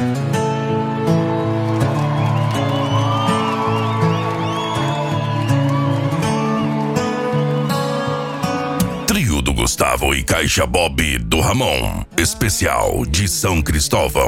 Trio do Gustavo e Caixa Bob do Ramon, especial de São Cristóvão.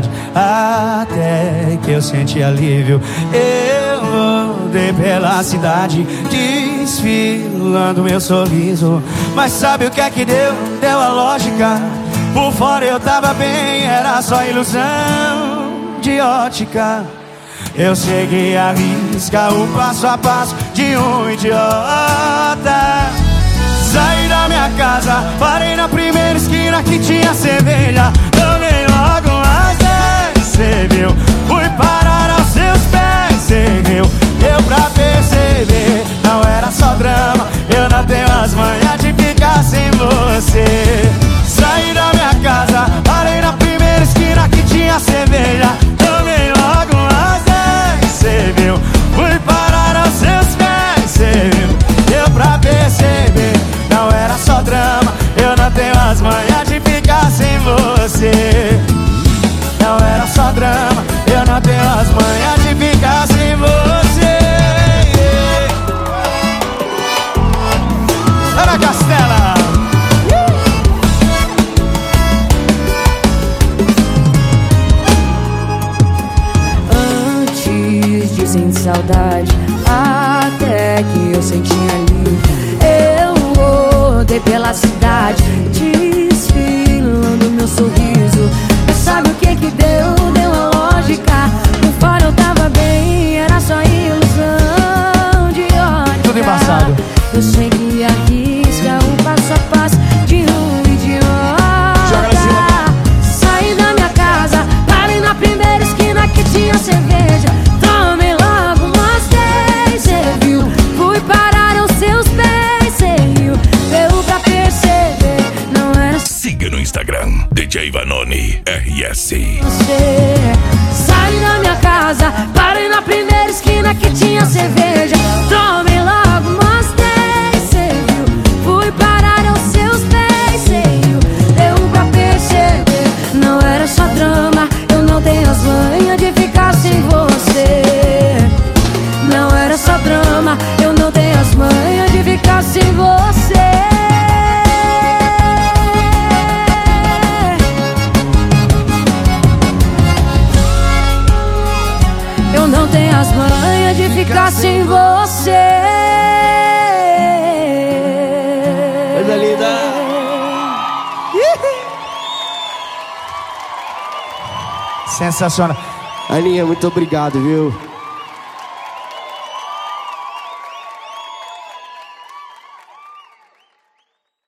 Até que eu senti alívio, eu andei pela cidade desfilando meu sorriso. Mas sabe o que é que deu? Deu a lógica. Por fora eu tava bem, era só ilusão de ótica. Eu segui a risca, o passo a passo de um idiota. Saí da minha casa, parei na primeira esquina que tinha cerveja. Tomei logo umas 10, cê viu? Fui parar aos seus pés, cê viu? Deu pra perceber, não era só drama. Eu não tenho as manhas de ficar sem você. Saí da minha casa, parei na primeira esquina que tinha cerveja. Tomei logo umas 10, cê viu? Fui parar aos seus pés, cê viu? Deu pra perceber, não era só drama. Eu não tenho as manhas de ficar sem você. Não era só drama, eu não tenho as manhas de ficar sem você. Ana Castela. Antes de sentir saudade, até que eu senti alívio, eu rodei pela cidade desfilando meu sorriso. Mas sabe o que que deu? Deu a lógica. Por fora eu tava bem, era só ilusão de ótica. Tudo embaçado. Eu segui a risca, um passo a passo de um idiota. Saí da minha casa, parei na primeira esquina que tinha cerveja. Tomei logo umas 10, cê viu? Fui parar aos seus pés, cê riu? Deu pra perceber, não era Siga no Instagram, DJ Vanoni RS. você. Saí da minha casa, parei na primeira esquina que tinha cerveja. Tomei logo umas 10, cê viu? Fui parar aos seus pés, cê riu? Deu pra perceber, não era só drama. Eu não tenho as manhas de ficar sem você. Não era só drama, eu não tenho as manhas de ficar sem você. Eu não tenho as manhas de ficar sem você. Coisa linda. Sensacional. Aninha, muito obrigado, viu?